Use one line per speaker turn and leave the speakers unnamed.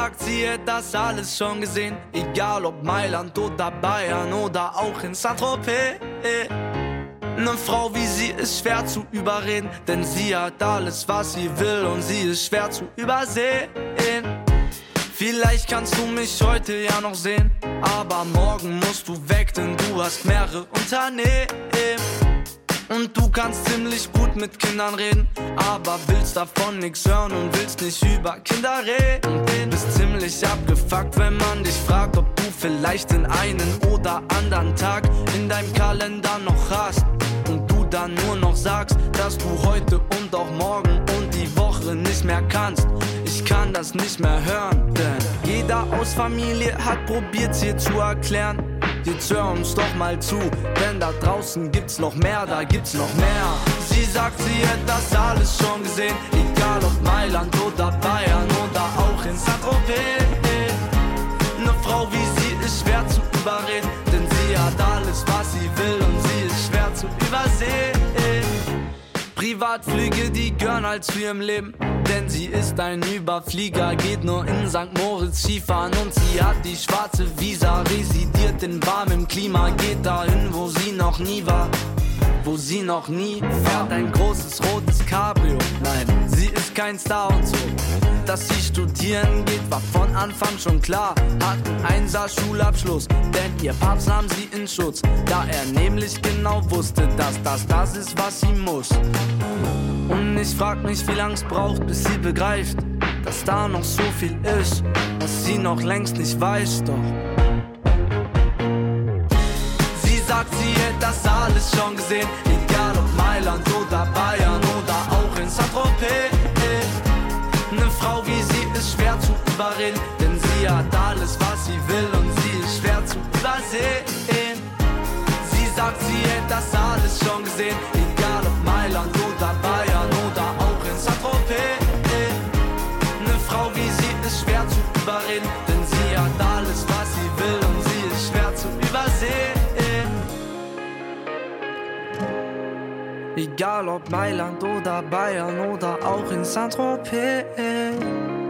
sagt, sie hätte das alles schon gesehen. Egal ob Mailand oder Bayern oder auch in Saint-Tropez. Ne Frau wie sie ist schwer zu überreden, denn sie hat alles, was sie will und sie ist schwer zu übersehen. Vielleicht kannst du mich heute ja noch sehen, aber morgen musst du weg, denn du hast mehrere Unternehmen. Und du kannst ziemlich gut mit Kindern reden, aber willst davon nix hören und willst nicht über Kinder reden. Und bist ziemlich abgefuckt, wenn man dich fragt, ob du vielleicht den einen oder anderen Tag in deinem Kalender noch hast. Und du dann nur noch sagst, dass du heute und auch morgen und die Woche nicht mehr kannst. Ich kann das nicht mehr hören, denn jeder aus Familie hat probiert's hier zu erklären. Jetzt hör uns doch mal zu, denn da draußen gibt's noch mehr, da gibt's noch mehr. Sie sagt, sie hätte das alles schon gesehen, egal ob Mailand oder Bayern oder auch in Saint-Tropez. Ne Frau wie sie ist schwer zu überreden, denn sie hat alles, was sie will und sie ist schwer zu übersehen. Privatflüge, die gehören halt zu ihrem Leben, denn sie ist ein Überflieger, geht nur in St. Moritz Skifahren und sie hat die schwarze Visa, residiert in warmem Klima, geht dahin, wo sie noch nie war, wo sie noch nie fährt ein großes rotes Cabrio. Nein, sie ist kein Star und so. Dass sie studieren geht, war von Anfang schon klar. Hat einen Schulabschluss, denn ihr Papst nahm sie in Schutz, da er nämlich genau wusste, dass das ist, was sie muss. Und ich frag mich, wie lang's braucht, bis sie begreift, dass da noch so viel ist, was sie noch längst nicht weiß, doch sie sagt, sie hätte das alles schon gesehen, egal ob Mailand oder Bayern oder auch in Saint-Tropez. Ne Frau wie sie ist schwer zu überreden, denn sie hat alles, was sie will und sie ist schwer zu übersehen. Sie sagt, sie hätte das alles schon gesehen, egal ob Mailand oder Bayern oder auch in Saint-Tropez. Ne Frau wie sie ist schwer zu überreden, denn sie hat alles, was sie will und sie ist schwer zu übersehen. Egal ob Mailand oder Bayern oder auch in Saint-Tropez.